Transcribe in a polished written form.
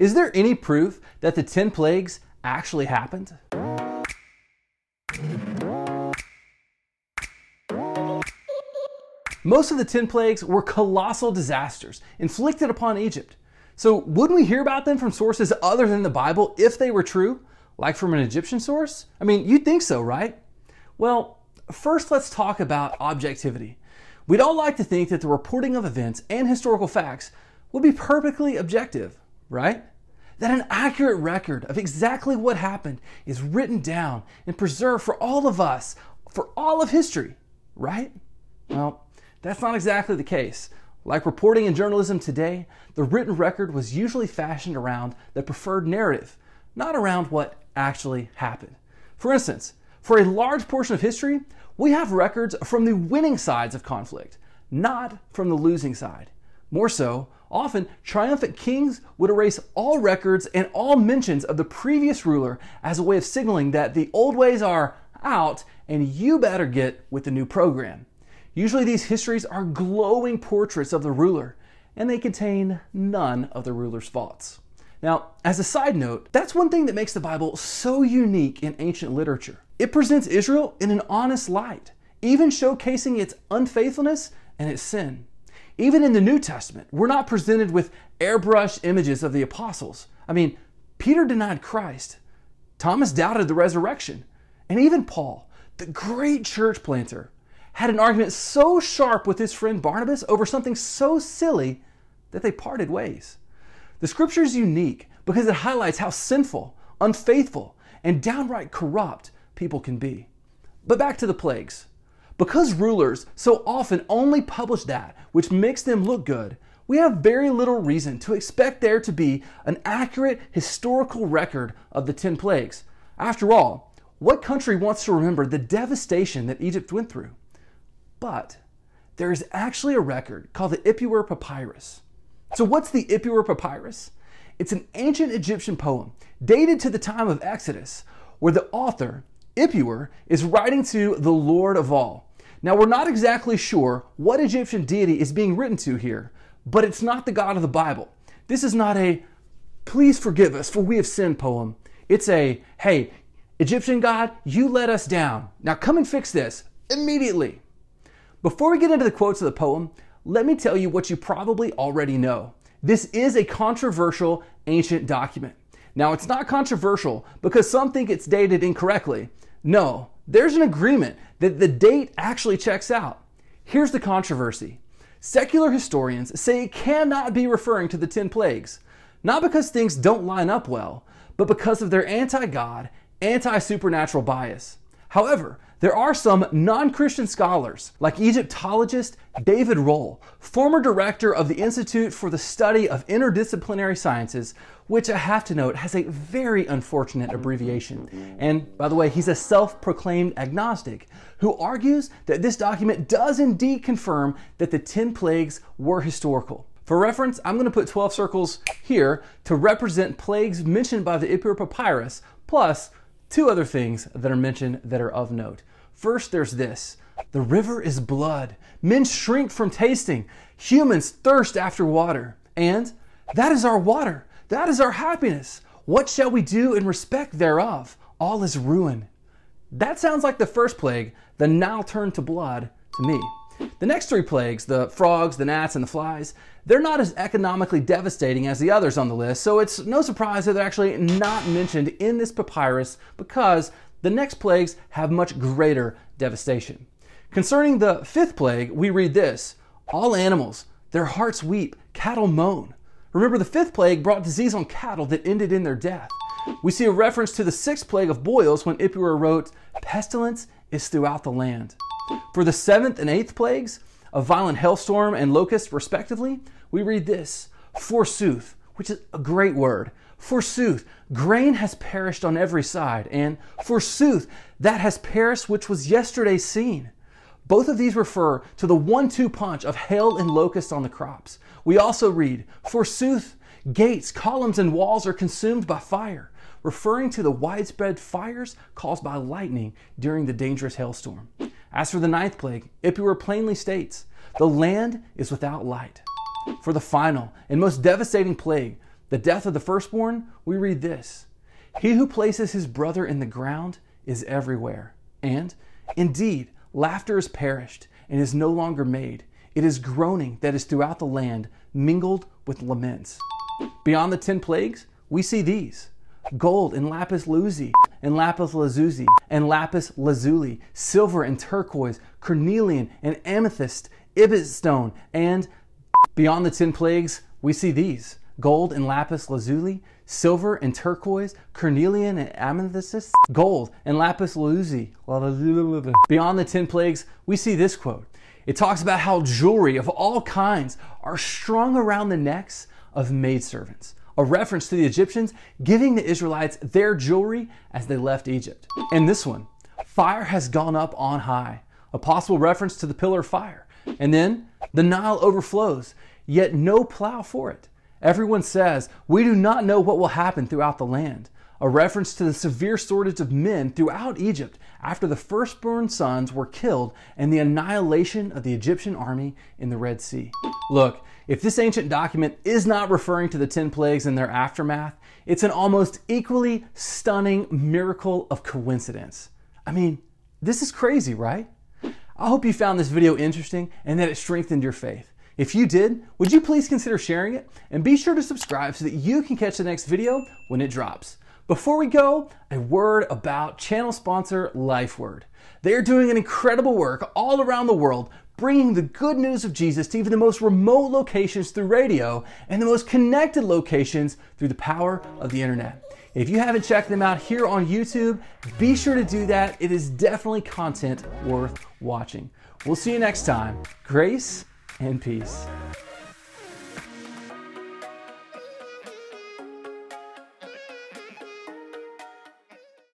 Is there any proof that the 10 plagues actually happened? Most of the 10 plagues were colossal disasters inflicted upon Egypt. So wouldn't we hear about them from sources other than the Bible if they were true? Like from an Egyptian source? I mean, you'd think so, right? Well, first let's talk about objectivity. We'd all like to think that the reporting of events and historical facts would be perfectly objective, right? That an accurate record of exactly what happened is written down and preserved for all of us, for all of history, right? Well, that's not exactly the case. Like reporting in journalism today, the written record was usually fashioned around the preferred narrative, not around what actually happened. For instance, for a large portion of history, we have records from the winning sides of conflict, not from the losing side. More so, often triumphant kings would erase all records and all mentions of the previous ruler as a way of signaling that the old ways are out and you better get with the new program. Usually these histories are glowing portraits of the ruler, and they contain none of the ruler's faults. Now, as a side note, that's one thing that makes the Bible so unique in ancient literature. It presents Israel in an honest light, even showcasing its unfaithfulness and its sin. Even in the New Testament, we're not presented with airbrushed images of the apostles. I mean, Peter denied Christ, Thomas doubted the resurrection, and even Paul, the great church planter, had an argument so sharp with his friend Barnabas over something so silly that they parted ways. The scripture is unique because it highlights how sinful, unfaithful, and downright corrupt people can be. But back to the plagues. Because rulers so often only publish that which makes them look good, we have very little reason to expect there to be an accurate historical record of the 10 plagues. After all, what country wants to remember the devastation that Egypt went through? But there is actually a record called the Ipuwer Papyrus. So what's the Ipuwer Papyrus? It's an ancient Egyptian poem dated to the time of Exodus, where the author, Ipuwer, is writing to the Lord of all. Now we're not exactly sure what Egyptian deity is being written to here, but it's not the God of the Bible. This is not a, please forgive us for we have sinned poem. It's a, hey, Egyptian God, you let us down. Now come and fix this immediately. Before we get into the quotes of the poem, let me tell you what you probably already know. This is a controversial ancient document. Now, it's not controversial because some think it's dated incorrectly. No, there's an agreement that the date actually checks out. Here's the controversy. Secular historians say it cannot be referring to the 10 plagues, not because things don't line up well, but because of their anti-God, anti-supernatural bias. However, there are some non-Christian scholars, like Egyptologist David Rohl, former director of the Institute for the Study of Interdisciplinary Sciences, which I have to note has a very unfortunate abbreviation. And by the way, he's a self-proclaimed agnostic who argues that this document does indeed confirm that the 10 plagues were historical. For reference, I'm going to put 12 circles here to represent plagues mentioned by the Ipuwer Papyrus, plus 2 other things that are mentioned that are of note. First, there's this. The river is blood. Men shrink from tasting. Humans thirst after water. And that is our water. That is our happiness. What shall we do in respect thereof? All is ruin. That sounds like the first plague, the Nile turned to blood, to me. The next 3 plagues, the frogs, the gnats, and the flies, they're not as economically devastating as the others on the list, so it's no surprise that they're actually not mentioned in this papyrus because the next plagues have much greater devastation. Concerning the 5th plague, we read this: all animals, their hearts weep, cattle moan. Remember, the 5th plague brought disease on cattle that ended in their death. We see a reference to the 6th plague of boils when Ipuwer wrote, pestilence is throughout the land. For the 7th and 8th plagues, a violent hailstorm and locust respectively, we read this: forsooth, which is a great word. Forsooth, grain has perished on every side, and forsooth, that has perished which was yesterday seen. Both of these refer to the 1-2 punch of hail and locust on the crops. We also read, forsooth, gates, columns, and walls are consumed by fire, referring to the widespread fires caused by lightning during the dangerous hailstorm. As for the 9th plague, Ipuwer plainly states, the land is without light. For the final and most devastating plague, the death of the firstborn, we read this: "He who places his brother in the ground is everywhere. And, indeed, laughter is perished and is no longer made. It is groaning that is throughout the land, mingled with laments." Beyond the 10 plagues, we see these: gold and lapis lazuli, and lapis lazuli, and lapis lazuli, silver and turquoise, carnelian and amethyst, ibis stone, and beyond the 10 plagues, we see these: gold and lapis lazuli, silver and turquoise, carnelian and amethyst, gold and lapis lazuli. Beyond the 10 plagues, we see this quote. It talks about how jewelry of all kinds are strung around the necks of maidservants, a reference to the Egyptians giving the Israelites their jewelry as they left Egypt. And this one, fire has gone up on high, a possible reference to the pillar of fire. And then the Nile overflows, yet no plow for it. Everyone says, "We do not know what will happen throughout the land," a reference to the severe shortage of men throughout Egypt after the firstborn sons were killed and the annihilation of the Egyptian army in the Red Sea. Look, if this ancient document is not referring to the 10 plagues and their aftermath, it's an almost equally stunning miracle of coincidence. I mean, this is crazy, right? I hope you found this video interesting and that it strengthened your faith. If you did, would you please consider sharing it? And be sure to subscribe so that you can catch the next video when it drops. Before we go, a word about channel sponsor LifeWord. They are doing an incredible work all around the world, bringing the good news of Jesus to even the most remote locations through radio and the most connected locations through the power of the internet. If you haven't checked them out here on YouTube, be sure to do that. It is definitely content worth watching. We'll see you next time. Grace and peace.